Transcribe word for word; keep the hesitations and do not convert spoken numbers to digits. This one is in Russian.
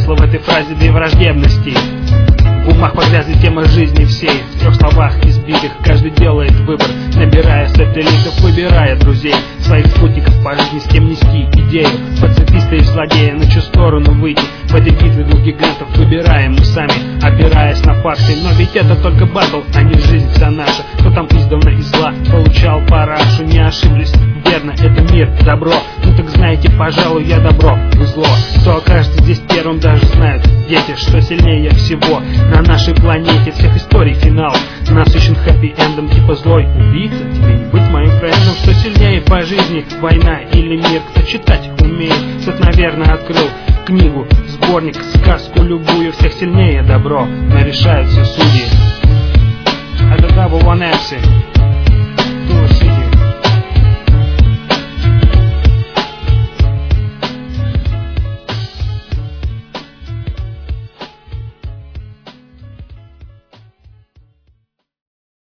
смысла в этой фразе, да и враждебности. В умах погрязли темы жизни всей, в трех словах избитых каждый делает выбор, набирая сателлитов, выбирая друзей, своих спутников по жизни, с кем нести идею. Пацифиста и злодея, на чью сторону выйти? В этой битве двух гигантов выбираем мы сами, опираясь на факты. Но ведь это только батл, а не жизнь вся наша. Кто там издавна из зла получал парашу, не ошиблись, верно, это мир, добро. Ну так знаете, пожалуй, я добро, вы зло. Кто окажется здесь первым, даже знают дети, что сильнее всего на нашей планете всех историй финал насыщен хэппи-эндом, типа злой убийца. Тебе не быть моим френдом. Что сильнее по жизни, война или мир? Кто читать умеет, тот, наверное, открыл книгу, сборник, сказку любую. Всех сильнее добро, но решают все судьи. Это дабл ю один эм си.